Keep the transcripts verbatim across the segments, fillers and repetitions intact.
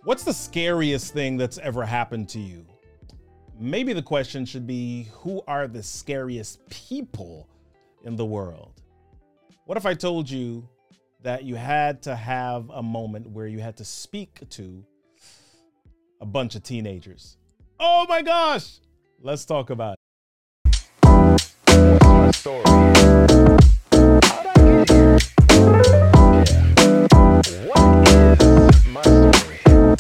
What's the scariest thing that's ever happened to you? Maybe the question should be, who are the scariest people in the world? What if I told you that you had to have a moment where you had to speak to a bunch of teenagers? Oh my gosh! Let's talk about it. What's my story? How'd I get here? Yeah. What is my story?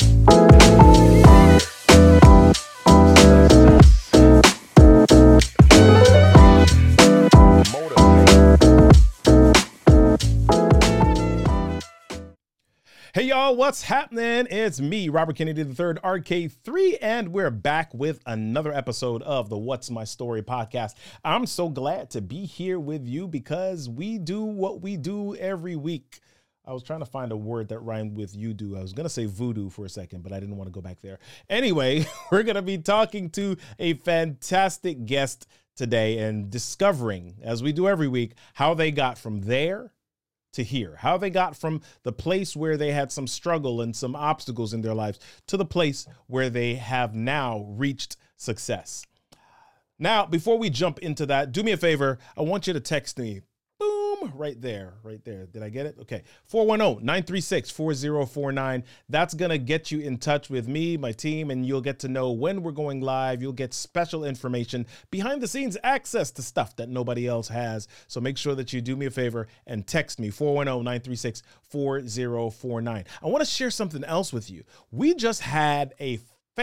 Hey y'all, what's happening? It's me, Robert Kennedy the third, R K three, and we're back with another episode of the What's My Story podcast. I'm so glad to be here with you because we do what we do every week. I was trying to find a word that rhymed with you do. I was going to say voodoo for a second, but I didn't want to go back there. Anyway, we're going to be talking to a fantastic guest today and discovering, as we do every week, how they got from there to here, how they got from the place where they had some struggle and some obstacles in their lives to the place where they have now reached success. Now, before we jump into that, do me a favor. I want you to text me. Boom, right there, right there. Did I get it? Okay. four one zero, nine three six, four zero four nine. That's going to get you in touch with me, my team, and you'll get to know when we're going live. You'll get special information, behind the scenes access to stuff that nobody else has. So make sure that you do me a favor and text me, four one zero, nine three six, four zero four nine. I want to share something else with you. We just had a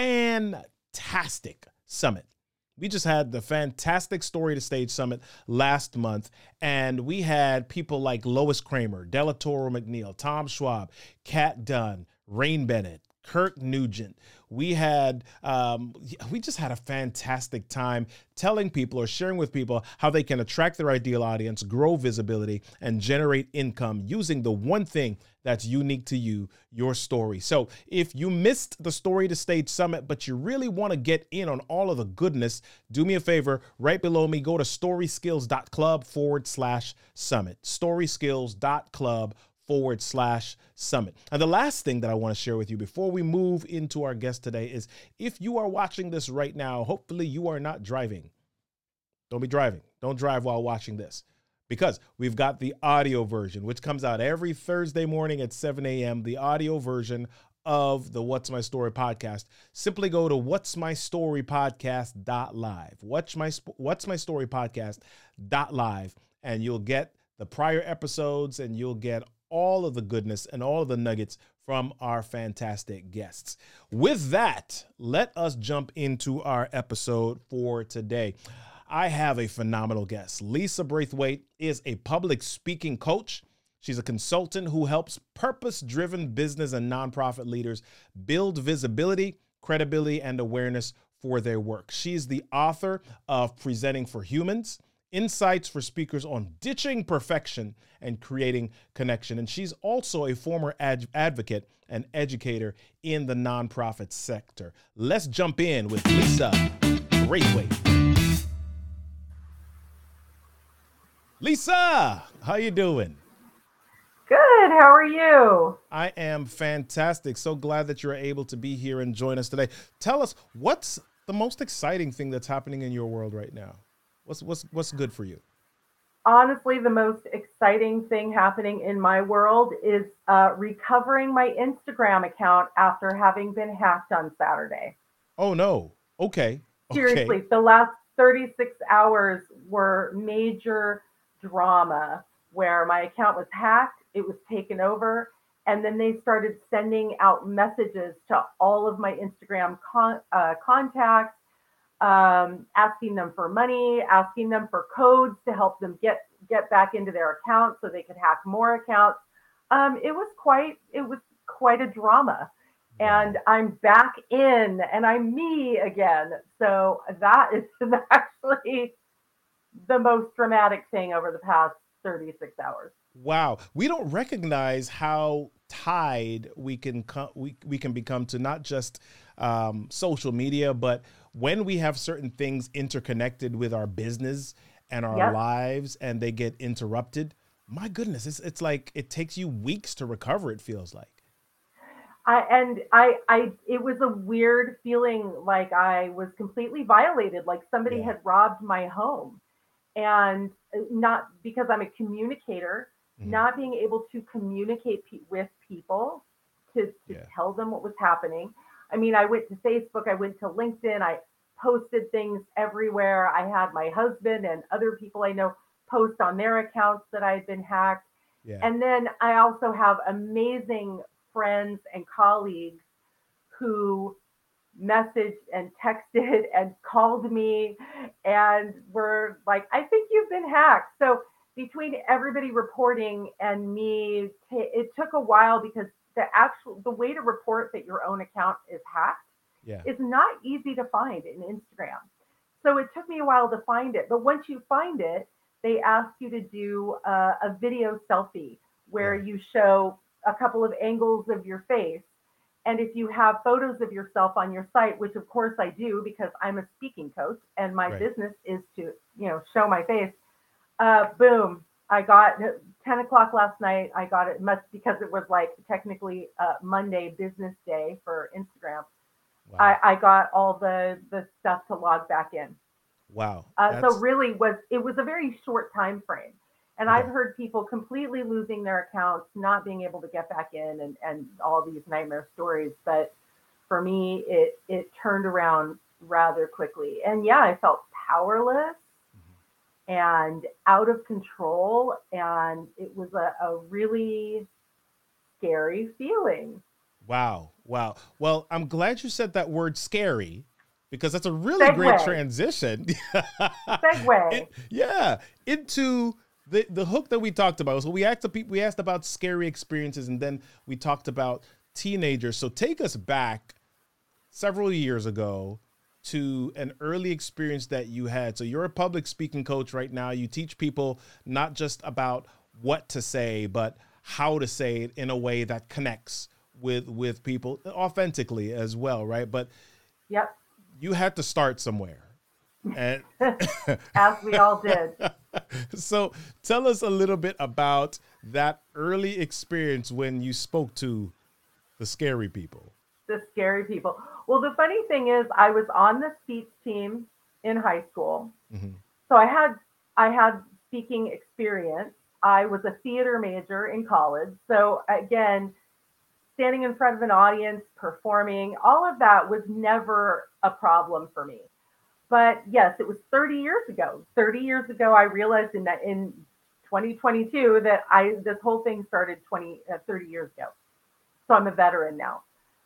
fantastic summit. We just had the fantastic Story to Stage Summit last month, and we had people like Lois Kramer, Delatoro McNeil, Tom Schwab, Kat Dunn, Rain Bennett, Kirk Nugent. We had, um, we just had a fantastic time telling people or sharing with people how they can attract their ideal audience, grow visibility, and generate income using the one thing that's unique to you, your story. So if you missed the Story to Stage Summit, but you really want to get in on all of the goodness, do me a favor, right below me, go to storyskills.club forward slash summit, storyskills.club forward slash summit. And the last thing that I want to share with you before we move into our guest today is, if you are watching this right now, hopefully you are not driving. Don't be driving. Don't drive while watching this, because we've got the audio version, which comes out every Thursday morning at seven a.m., the audio version of the What's My Story podcast. Simply go to what's my story podcast dot live. What's my, what's my story podcast dot live, and you'll get the prior episodes, and you'll get all of the goodness and all of the nuggets from our fantastic guests. With that, let us jump into our episode for today. I have a phenomenal guest. Lisa Braithwaite is a public speaking coach. She's a consultant who helps purpose-driven business and nonprofit leaders build visibility, credibility, and awareness for their work. She's the author of Presenting for Humans, Insights for Speakers on Ditching Perfection and Creating Connection. And she's also a former ad- advocate and educator in the nonprofit sector. Let's jump in with Lisa Braithwaite. Lisa, how you doing? Good. How are you? I am fantastic. So glad that you're able to be here and join us today. Tell us, what's the most exciting thing that's happening in your world right now? What's what's what's good for you? Honestly, the most exciting thing happening in my world is uh, recovering my Instagram account after having been hacked on Saturday. Oh, no. Okay. Seriously, okay. The last thirty-six hours were major drama where my account was hacked, it was taken over, and then they started sending out messages to all of my Instagram con- uh, contacts, um, asking them for money, asking them for codes to help them get, get back into their account so they could hack more accounts. Um, it was quite, it was quite a drama. And I'm back in and I'm me again. So that is actually the most dramatic thing over the past thirty-six hours. Wow. We don't recognize how tied we can co- we, we can become to not just um, social media, but when we have certain things interconnected with our business and our Yep. lives and they get interrupted, my goodness, it's, it's like it takes you weeks to recover, it feels like. I and I I it was a weird feeling like I was completely violated, like somebody Yeah. had robbed my home. And uh, not because I'm a communicator, Hmm. not being able to communicate pe- with people to to Yeah. tell them what was happening. I mean, I went to Facebook, I went to LinkedIn, I posted things everywhere. I had my husband and other people I know post on their accounts that I had been hacked. Yeah. And then I also have amazing friends and colleagues who messaged and texted and called me and were like, I think you've been hacked. So between everybody reporting and me, it took a while because the actual the way to report that your own account is hacked Yeah. is not easy to find in Instagram. So it took me a while to find it. But once you find it, they ask you to do a, a video selfie where Yeah. you show a couple of angles of your face. And if you have photos of yourself on your site, which of course I do because I'm a speaking coach and my Right. business is to, you know, show my face, uh, boom, I got ten o'clock last night. I got it must because it was like technically uh, Monday business day for Instagram. I, Wow. I got all the the stuff to log back in. Wow. Uh, so That's really was it was a very short time frame. And I've okay. heard people completely losing their accounts, not being able to get back in and, and all these nightmare stories. But for me, it it turned around rather quickly. And yeah, I felt powerless Mhm. and out of control. And it was a, a really scary feeling. Wow. Wow. Well, I'm glad you said that word scary because that's a really great Segue, transition. segue. it, yeah, into the the hook that we talked about. So we asked the people we asked about scary experiences and then we talked about teenagers. So take us back several years ago to an early experience that you had. So you're a public speaking coach right now. You teach people not just about what to say, but how to say it in a way that connects with with people authentically as well, right? But Yep, you had to start somewhere. And as we all did. so tell us a little bit about that early experience when you spoke to the scary people. The scary people. Well, the funny thing is, I was on the speech team in high school, Hmm. so I had I had speaking experience. I was a theater major in college, so again, standing in front of an audience, performing, all of that was never a problem for me. But yes, it was thirty years ago. thirty years ago, I realized in that in twenty twenty-two that I this whole thing started twenty uh, thirty years ago. So I'm a veteran now.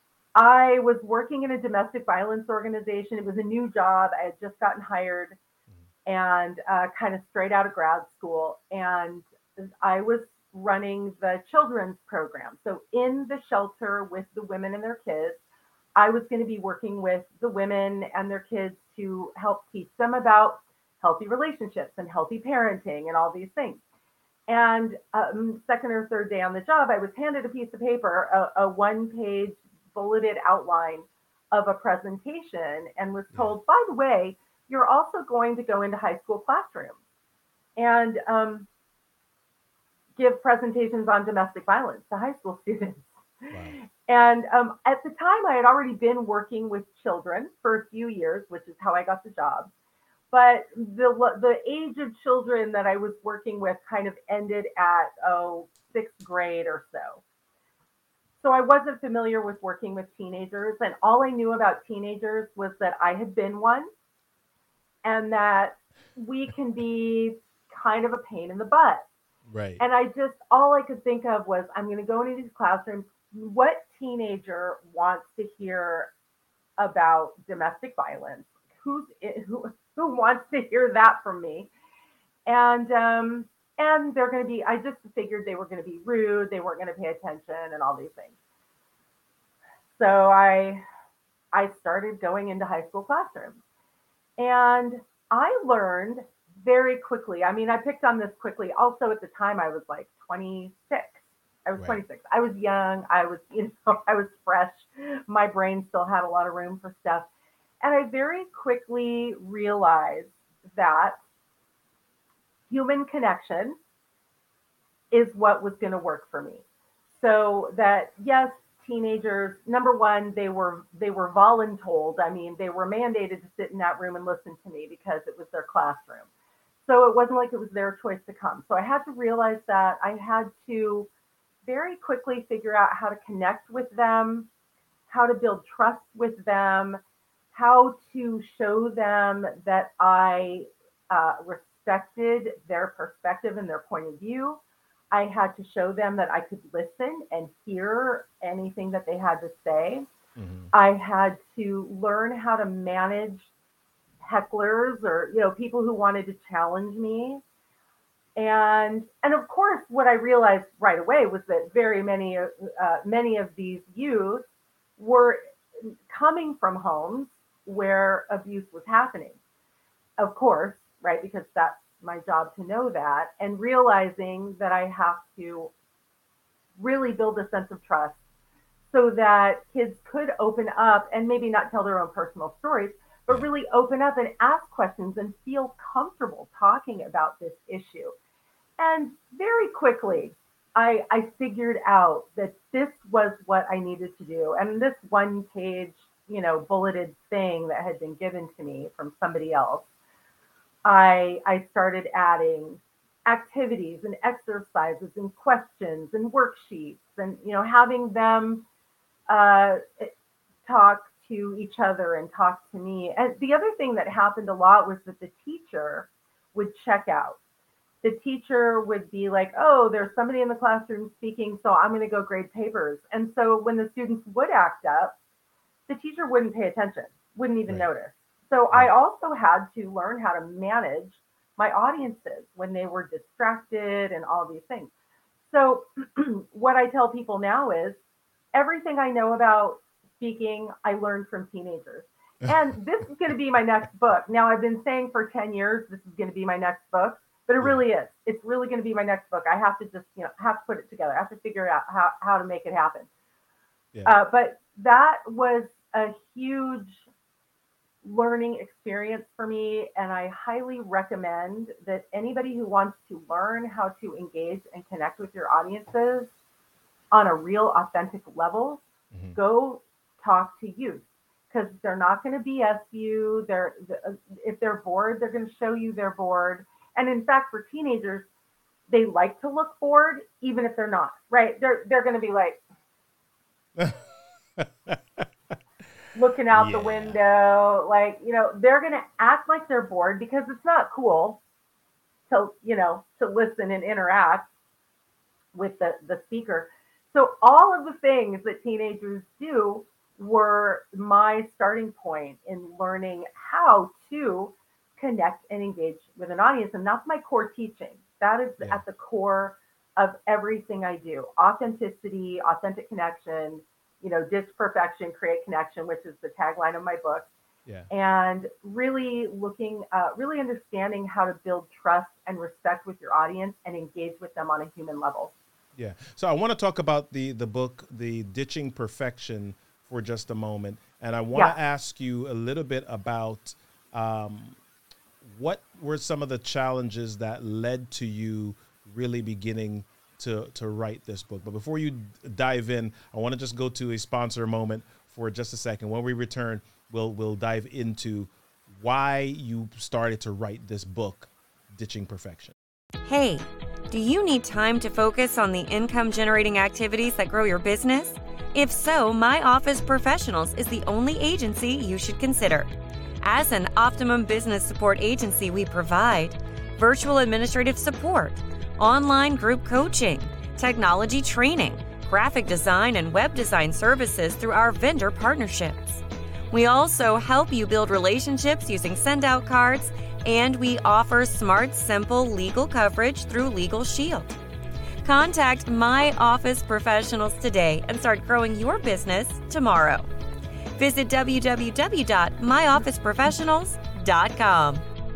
I was working in a domestic violence organization. It was a new job. I had just gotten hired and uh, kind of straight out of grad school. And I was running the children's program. So in the shelter with the women and their kids, I was going to be working with the women and their kids to help teach them about healthy relationships and healthy parenting and all these things. And um, second or third day on the job, I was handed a piece of paper, a, a one page bulleted outline of a presentation, and was Yeah. told, by the way, you're also going to go into high school classrooms and um, give presentations on domestic violence to high school students. Wow. And um, at the time, I had already been working with children for a few years, which is how I got the job. But the the age of children that I was working with kind of ended at oh sixth grade or so. So I wasn't familiar with working with teenagers, and all I knew about teenagers was that I had been one, and that we can be kind of a pain in the butt. Right. And I just all I could think of was I'm going to go into these classrooms. What teenager wants to hear about domestic violence? Who's who who wants to hear that from me? And um, and they're going to be. I just figured they were going to be rude. They weren't going to pay attention, and all these things. So I I started going into high school classrooms, and I learned very quickly. I mean, I picked on this quickly. Also, at the time, I was like twenty-six. I was Right. twenty-six. I was young. I was, you know, I was fresh. My brain still had a lot of room for stuff. And I very quickly realized that human connection is what was going to work for me. So that, yes, teenagers, number one, they were they were voluntold. I mean, they were mandated to sit in that room and listen to me because it was their classroom. So it wasn't like it was their choice to come. So I had to realize that I had to very quickly figure out how to connect with them, how to build trust with them, how to show them that I uh, respected their perspective and their point of view. I had to show them that I could listen and hear anything that they had to say. Mm-hmm. I had to learn how to manage hecklers or, you know, people who wanted to challenge me. And and of course, what I realized right away was that very many uh, many of these youth were coming from homes where abuse was happening. Of course, right? Because that's my job to know that, and realizing that I have to really build a sense of trust so that kids could open up and maybe not tell their own personal stories, but really open up and ask questions and feel comfortable talking about this issue. And very quickly, I, I figured out that this was what I needed to do. And this one page, you know, bulleted thing that had been given to me from somebody else, I, I started adding activities and exercises and questions and worksheets and, you know, having them uh, talk to each other and talk to me. And the other thing that happened a lot was that the teacher would check out. The teacher would be like, oh, there's somebody in the classroom speaking, so I'm going to go grade papers. And so when the students would act up, the teacher wouldn't pay attention, wouldn't even Right. notice. So I also had to learn how to manage my audiences when they were distracted and all these things. So what I tell people now is everything I know about speaking, I learned from teenagers. And this is going to be my next book. Now, I've been saying for ten years, this is going to be my next book, but it really is. It's really going to be my next book. I have to just, you know, have to put it together. I have to figure out how, how to make it happen. Yeah. Uh, but that was a huge learning experience for me. And I highly recommend that anybody who wants to learn how to engage and connect with your audiences on a real authentic level, Mhm. go talk to youth, because they're not going to B S you. They're, if they're bored, they're going to show you they're bored. And in fact, for teenagers, they like to look bored, even if they're not, right? They're, they're going to be like, looking out Yeah. the window, like, you know, they're going to act like they're bored because it's not cool to, you know, to listen and interact with the, the speaker. So all of the things that teenagers do were my starting point in learning how to connect and engage with an audience. And that's my core teaching. That is Yeah. at the core of everything I do. Authenticity, authentic connection, you know, ditch perfection, create connection, which is the tagline of my book. Yeah. And really looking, uh, really understanding how to build trust and respect with your audience and engage with them on a human level. Yeah. So I want to talk about the the book, The Ditching Perfection, for just a moment. And I want Yeah. to ask you a little bit about um, what were some of the challenges that led to you really beginning to, to write this book. But before you dive in, I want to just go to a sponsor moment for just a second. When we return, we'll we'll dive into why you started to write this book, Ditching Perfection. Hey, do you need time to focus on the income-generating activities that grow your business? If so, My Office Professionals is the only agency you should consider. As an Optimum Business Support agency, we provide virtual administrative support, online group coaching, technology training, graphic design, and web design services through our vendor partnerships. We also help you build relationships using send-out cards, and we offer smart, simple legal coverage through Legal Shield. Contact My Office Professionals today and start growing your business tomorrow. Visit w w w dot my office professionals dot com.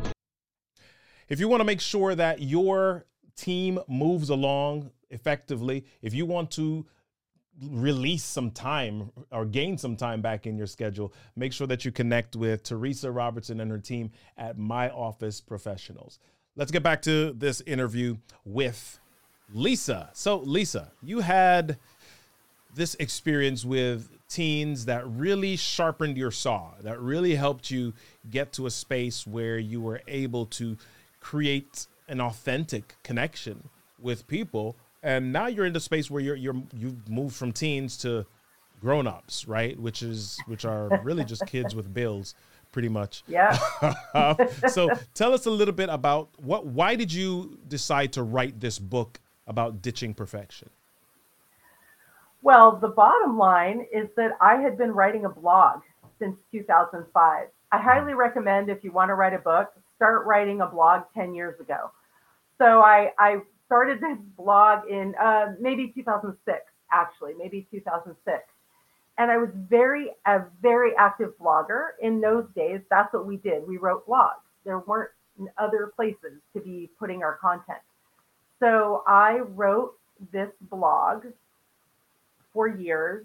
If you want to make sure that your team moves along effectively, if you want to release some time or gain some time back in your schedule, make sure that you connect with Teresa Robertson and her team at My Office Professionals. Let's get back to this interview with Lisa. So Lisa, you had this experience with teens that really sharpened your saw, that really helped you get to a space where you were able to create an authentic connection with people. And now you're in the space where you're, you're, you've moved from teens to grown-ups, right? Which is, which are really just kids with bills, pretty much. Yeah. um, so tell us a little bit about what, why did you decide to write this book about ditching perfection? Well, the bottom line is that I had been writing a blog since two thousand five. I highly recommend, if you want to write a book, start writing a blog ten years ago. So I, I started this blog in uh, maybe two thousand six, actually, maybe two thousand six. And I was very, a very active blogger. In those days, that's what we did. We wrote blogs. There weren't other places to be putting our content. So I wrote this blog for years.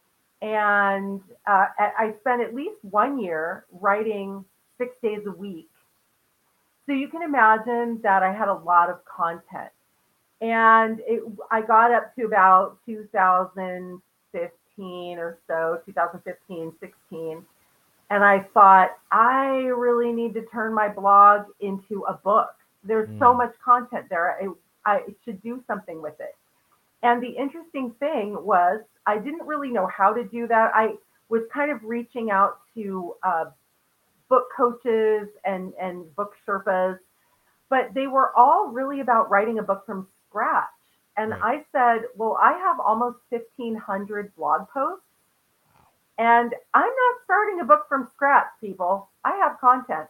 And uh, I spent at least one year writing six days a week. So you can imagine that I had a lot of content. And it, I got up to about two thousand fifteen or so, two thousand fifteen, sixteen. And I thought, I really need to turn my blog into a book. There's mm. so much content there. I, I should do something with it. And the interesting thing was, I didn't really know how to do that. I was kind of reaching out to uh, book coaches and, and book Sherpas, but they were all really about writing a book from scratch. And right. I said, well, I have almost fifteen hundred blog posts, and I'm not starting a book from scratch, people. I have content.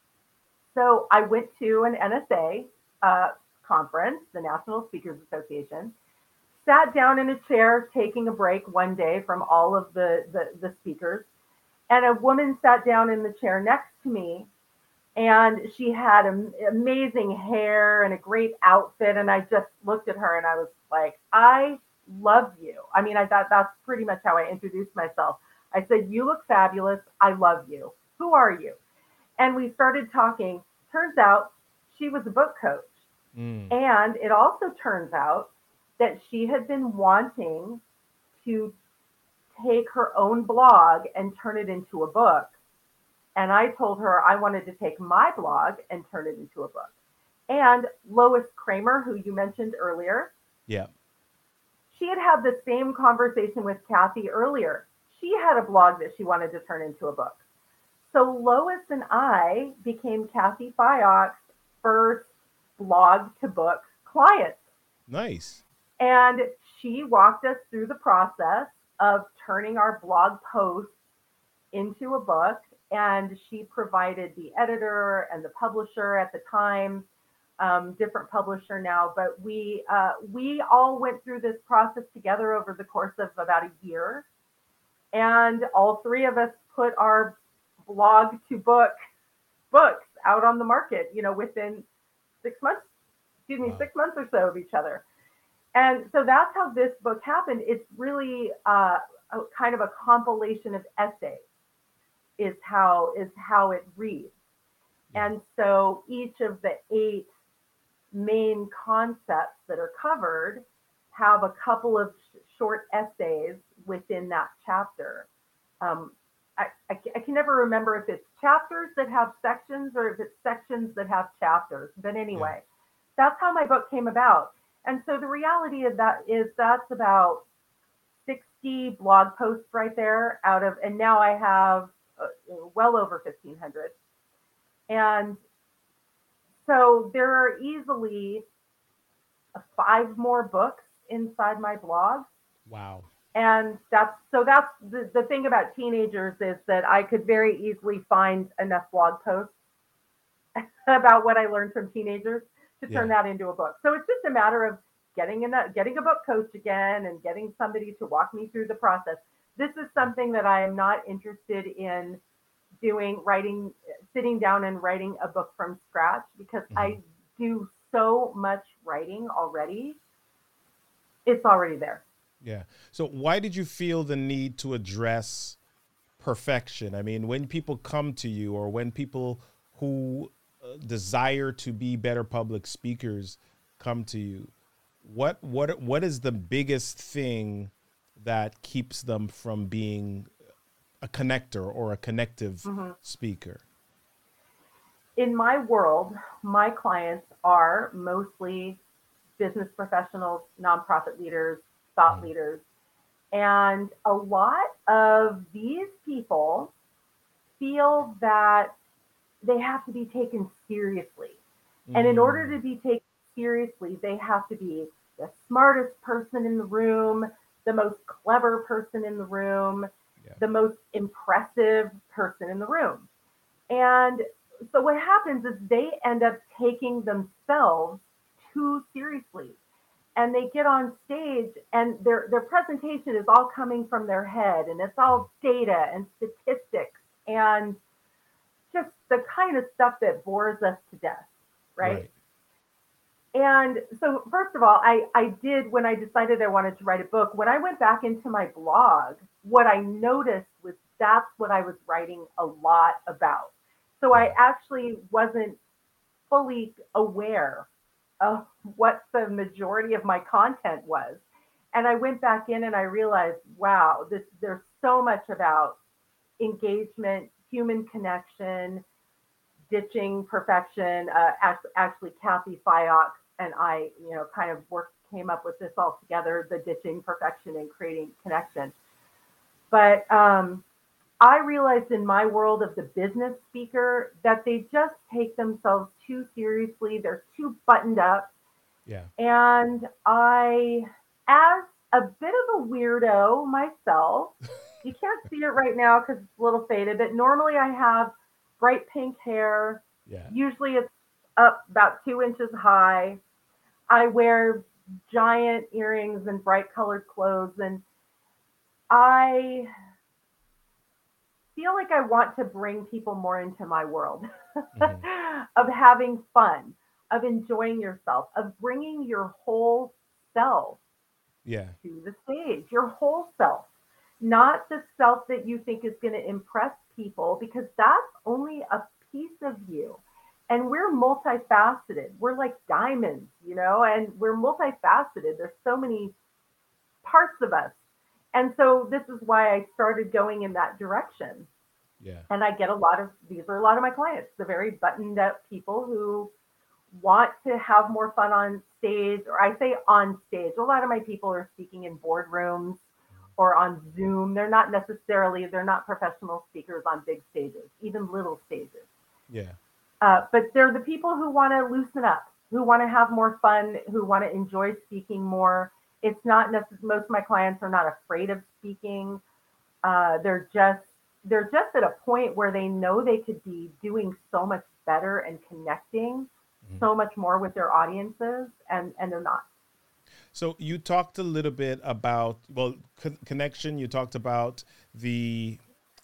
So I went to an N S A uh, conference, the National Speakers Association, sat down in a chair taking a break one day from all of the, the, the speakers, and a woman sat down in the chair next to me, and she had am- amazing hair and a great outfit, and I just looked at her and I was like, I love you. I mean, I thought that's pretty much how I introduced myself. I said, you look fabulous. I love you. Who are you? And we started talking. Turns out she was a book coach. Mm. And it also turns out that she had been wanting to take her own blog and turn it into a book. And I told her I wanted to take my blog and turn it into a book. And Lois Kramer, who you mentioned earlier, yeah, she had had the same conversation with Kathy earlier. She had a blog that she wanted to turn into a book. So Lois and I became Kathy Fyock's first blog to book client. Nice. And she walked us through the process of turning our blog posts into a book. And she provided the editor and the publisher at the time, um, different publisher now. But we uh, we all went through this process together over the course of about a year. And all three of us put our blog to book books out on the market, you know, within six months, excuse me, wow. six months or so of each other. And so that's how this book happened. It's really uh, a, kind of a compilation of essays is how is how it reads. And so each of the eight main concepts that are covered have a couple of sh- short essays within that chapter. Um, I, I, I can never remember if it's chapters that have sections or if it's sections that have chapters. But anyway, yeah. That's how my book came about. And so the reality of that is that's about sixty blog posts right there out of, and now I have uh, well over fifteen hundred. And so there are easily five more books inside my blog. Wow. And that's, so that's the, the thing about teenagers is that I could very easily find enough blog posts about what I learned from teenagers to turn yeah. that into a book. So it's just a matter of getting in a, getting a book coach again and getting somebody to walk me through the process. This is something that I am not interested in doing, writing, sitting down and writing a book from scratch, because mm-hmm. I do so much writing already. It's already there. Yeah. So why did you feel the need to address perfection? I mean, when people come to you, or when people who uh, desire to be better public speakers come to you, what what what is the biggest thing that keeps them from being a connector or a connective Mhm. speaker? In my world, my clients are mostly business professionals, nonprofit leaders, thought Mhm. leaders. And a lot of these people feel that they have to be taken seriously. And in order Mm, to be taken seriously, they have to be the smartest person in the room, the most clever person in the room, yeah. the most impressive person in the room. And so what happens is they end up taking themselves too seriously. And they get on stage and their their presentation is all coming from their head and it's Mhm. all data and statistics and just the kind of stuff that bores us to death, right? Right. And so, first of all, I, I did, when I decided I wanted to write a book, when I went back into my blog, what I noticed was that's what I was writing a lot about. So I Yeah. actually wasn't fully aware of what the majority of my content was. And I went back in and I realized, wow, this there's so much about engagement, human connection, ditching perfection. Uh, actually, actually, Kathy Fyox and I, you know, kind of worked, came up with this all together, the ditching perfection and creating connection. But um, I realized in my world of the business speaker that they just take themselves too seriously. They're too buttoned up. Yeah. And I, as a bit of a weirdo myself, you can't see it right now because it's a little faded, but normally I have bright pink hair. Yeah. Usually it's up about two inches high. I wear giant earrings and bright colored clothes. And I feel like I want to bring people more into my world Hmm. of having fun, of enjoying yourself, of bringing your whole self Yeah. to the stage, your whole self, not the self that you think is going to impress people, because that's only a piece of you. And we're multifaceted. We're like diamonds, you know, and we're multifaceted. There's so many parts of us. And so this is why I started going in that direction. Yeah. And I get a lot of, these are a lot of my clients, the very buttoned up people who want to have more fun on stage, or I say on stage. A lot of my people are speaking in boardrooms or on Zoom. They're not necessarily, they're not professional speakers on big stages, even little stages. Yeah. Uh, but they're the people who want to loosen up, who want to have more fun, who want to enjoy speaking more. It's not necessarily, most of my clients are not afraid of speaking. Uh, they're just, they're just at a point where they know they could be doing so much better and connecting Mhm. so much more with their audiences, and and they're not. So you talked a little bit about, well, con- connection. You talked about the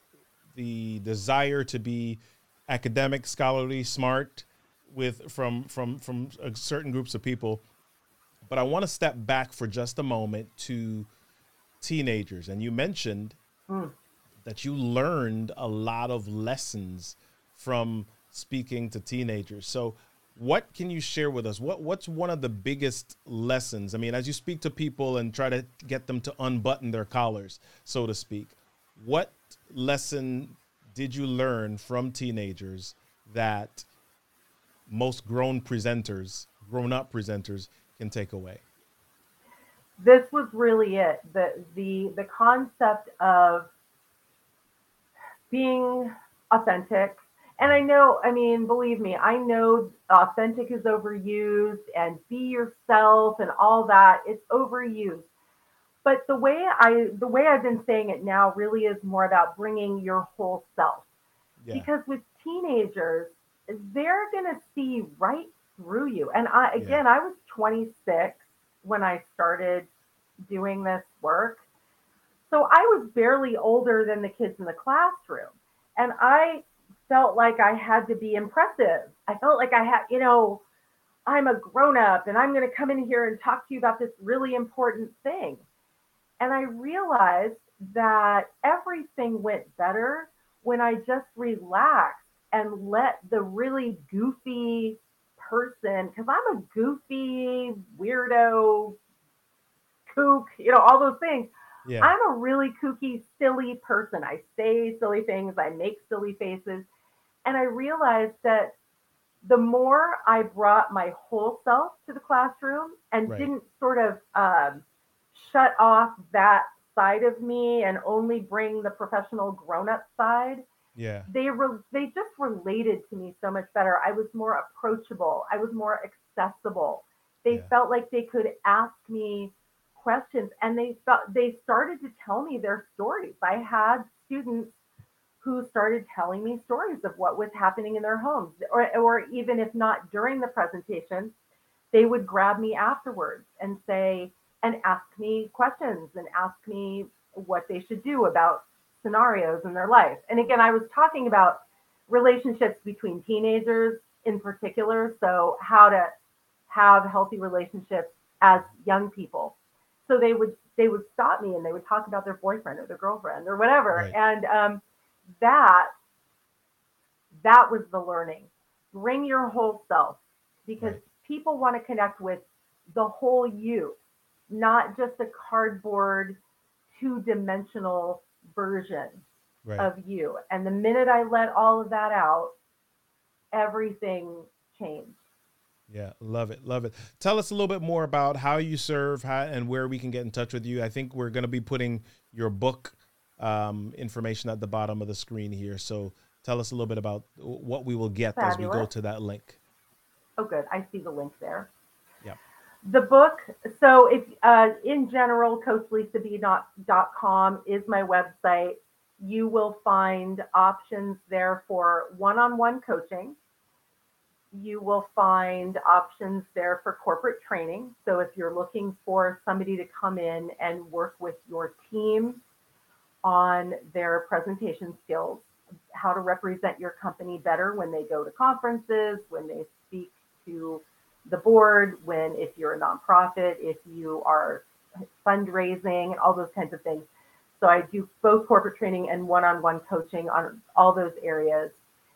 the desire to be academic, scholarly, smart with from from from uh, certain groups of people. But I want to step back for just a moment to teenagers. And you mentioned Mm. that you learned a lot of lessons from speaking to teenagers. So what can you share with us? What what's one of the biggest lessons? I mean, as you speak to people and try to get them to unbutton their collars, so to speak, what lesson did you learn from teenagers that most grown presenters, grown up presenters can take away? This was really it. The the the concept of being authentic. And I know, I mean, believe me, I know authentic is overused and be yourself and all that. It's overused. But the way I the way I've been saying it now really is more about bringing your whole self. Yeah, Because with teenagers, they're going to see right through you. And I, yeah, again, I was twenty-six when I started doing this work. So I was barely older than the kids in the classroom. And I felt like I had to be impressive. I felt like I had, you know, I'm a grown up and I'm going to come in here and talk to you about this really important thing. And I realized that everything went better when I just relaxed and let the really goofy person, because I'm a goofy, weirdo, kook, you know, all those things. Yeah. I'm a really kooky, silly person. I say silly things, I make silly faces. And I realized that the more I brought my whole self to the classroom and Right. didn't sort of um, shut off that side of me and only bring the professional grown-up side, Yeah. they re- they just related to me so much better. I was more approachable. I was more accessible. They Yeah. felt like they could ask me questions, and they felt they started to tell me their stories. I had students who started telling me stories of what was happening in their homes, or, or even if not during the presentation, they would grab me afterwards and say, and ask me questions and ask me what they should do about scenarios in their life. And again, I was talking about relationships between teenagers in particular. So how to have healthy relationships as young people. So they would they would stop me and they would talk about their boyfriend or their girlfriend or whatever. Right. And um, that that was the learning. Bring your whole self, because Right. people want to connect with the whole you, not just a cardboard, two-dimensional version Right. of you. And the minute I let all of that out, everything changed. Yeah, love it, love it. Tell us a little bit more about how you serve, how, and where we can get in touch with you. I think we're going to be putting your book um, information at the bottom of the screen here. So tell us a little bit about what we will get as we go Fabulous. to that link. Oh, good. I see the link there. Yeah. The book, so if uh, in general, coach lisa b dot com is my website. You will find options there for one-on-one coaching. You will find options there for corporate training. So if you're looking for somebody to come in and work with your team on their presentation skills, how to represent your company better when they go to conferences, when they speak to the board, when if you're a nonprofit, if you are fundraising, all those kinds of things. So I do both corporate training and one-on-one coaching on all those areas.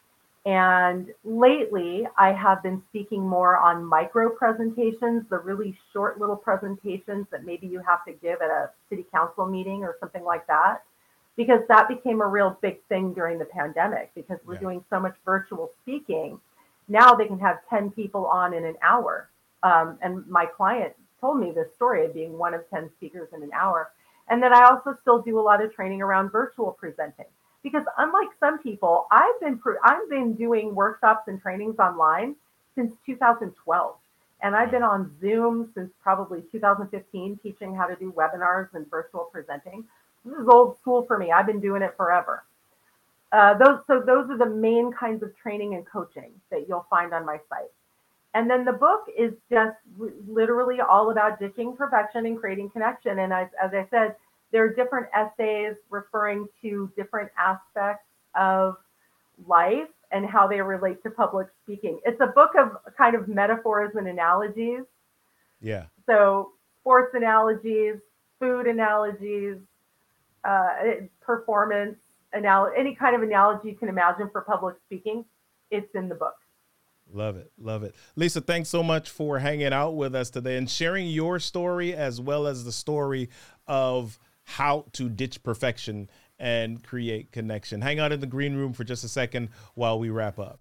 And lately, I have been speaking more on micro presentations, the really short little presentations that maybe you have to give at a city council meeting or something like that, because that became a real big thing during the pandemic because we're Yeah. doing so much virtual speaking. Now they can have ten people on in an hour. Um, and my client told me this story of being one of ten speakers in an hour. And then I also still do a lot of training around virtual presenting. Because unlike some people, I've been I've been doing workshops and trainings online since two thousand twelve, and I've been on Zoom since probably two thousand fifteen, teaching how to do webinars and virtual presenting. This is old school for me. I've been doing it forever. Uh, those so those are the main kinds of training and coaching that you'll find on my site. And then the book is just literally all about ditching perfection and creating connection. And as, as I said, there are different essays referring to different aspects of life and how they relate to public speaking. It's a book of kind of metaphors and analogies. Yeah. So sports analogies, food analogies, uh, performance, anal- any kind of analogy you can imagine for public speaking, it's in the book. Love it. Love it. Lisa, thanks so much for hanging out with us today and sharing your story as well as the story of how to ditch perfection and create connection. Hang out in the green room for just a second while we wrap up.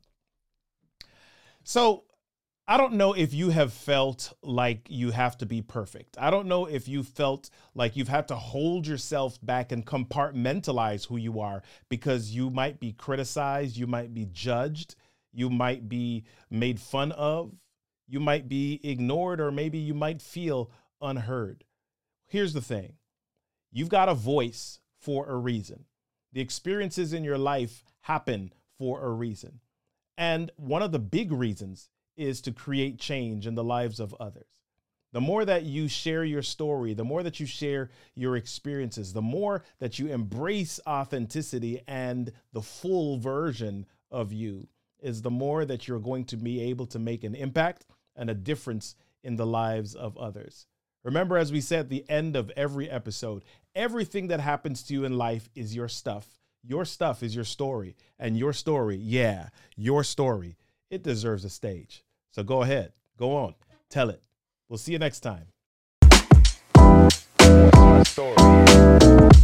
So I don't know if you have felt like you have to be perfect. I don't know if you felt like you've had to hold yourself back and compartmentalize who you are because you might be criticized, you might be judged, you might be made fun of, you might be ignored, or maybe you might feel unheard. Here's the thing. You've got a voice for a reason. The experiences in your life happen for a reason. And one of the big reasons is to create change in the lives of others. The more that you share your story, the more that you share your experiences, the more that you embrace authenticity and the full version of you, is the more that you're going to be able to make an impact and a difference in the lives of others. Remember, as we said at the end of every episode, everything that happens to you in life is your stuff. Your stuff is your story. And your story, yeah, your story, it deserves a stage. So go ahead, go on, tell it. We'll see you next time. my story.